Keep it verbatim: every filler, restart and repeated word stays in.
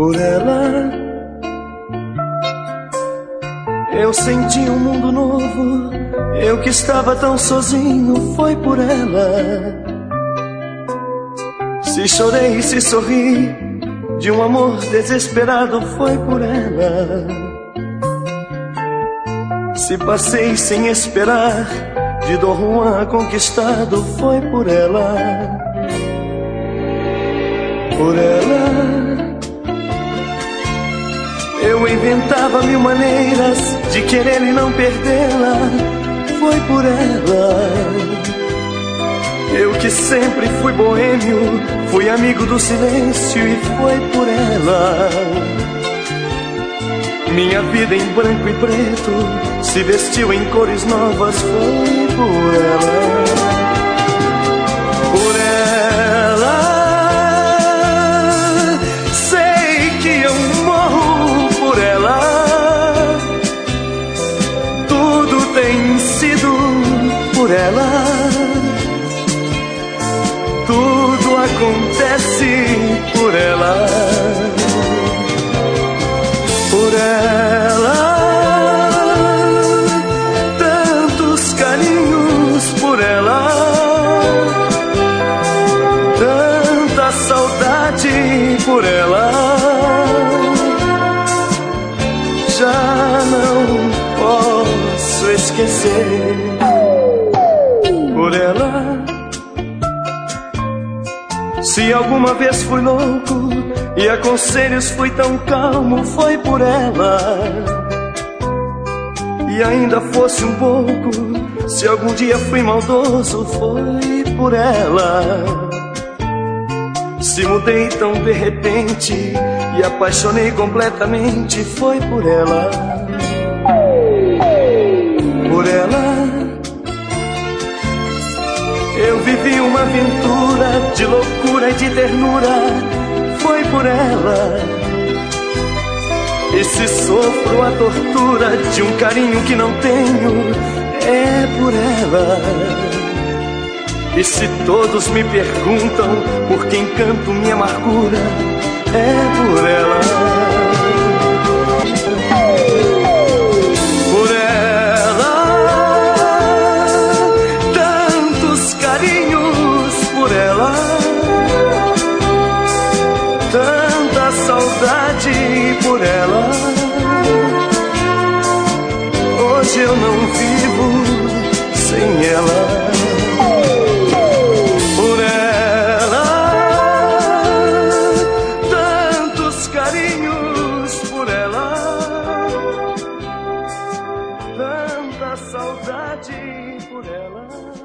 Por ela eu senti um mundo novo. Eu que estava tão sozinho, foi por ela. Se chorei e se sorri de um amor desesperado, foi por ela. Se passei sem esperar de Dom Juan conquistado, foi por ela. Por ela eu inventava mil maneiras de querer e não perdê-la, foi por ela. Eu que sempre fui boêmio, fui amigo do silêncio e foi por ela. Minha vida em branco e preto se vestiu em cores novas, foi por ela. Por ela sei que eu morro por ela. Tudo tem sido por ela. Tudo acontece por ela. Por ela, tantos carinhos por ela, tanta saudade por ela. Já não posso esquecer. Por ela, se alguma vez fui louco e a conselhos fui tão calmo, foi por ela. E ainda fosse um pouco, se algum dia fui maldoso, foi por ela. Se mudei tão de repente e apaixonei completamente, foi por ela. Por ela eu vivi uma aventura de loucura e de ternura, foi por ela. E se sofro a tortura de um carinho que não tenho, é por ela. E se todos me perguntam por quem canto minha amargura, é por ela. Por ela, tantos carinhos por ela, tanta saudade por ela. Hoje eu não vivo sem ela. Por ela, tantos carinhos por ela, tanta saudade por ela.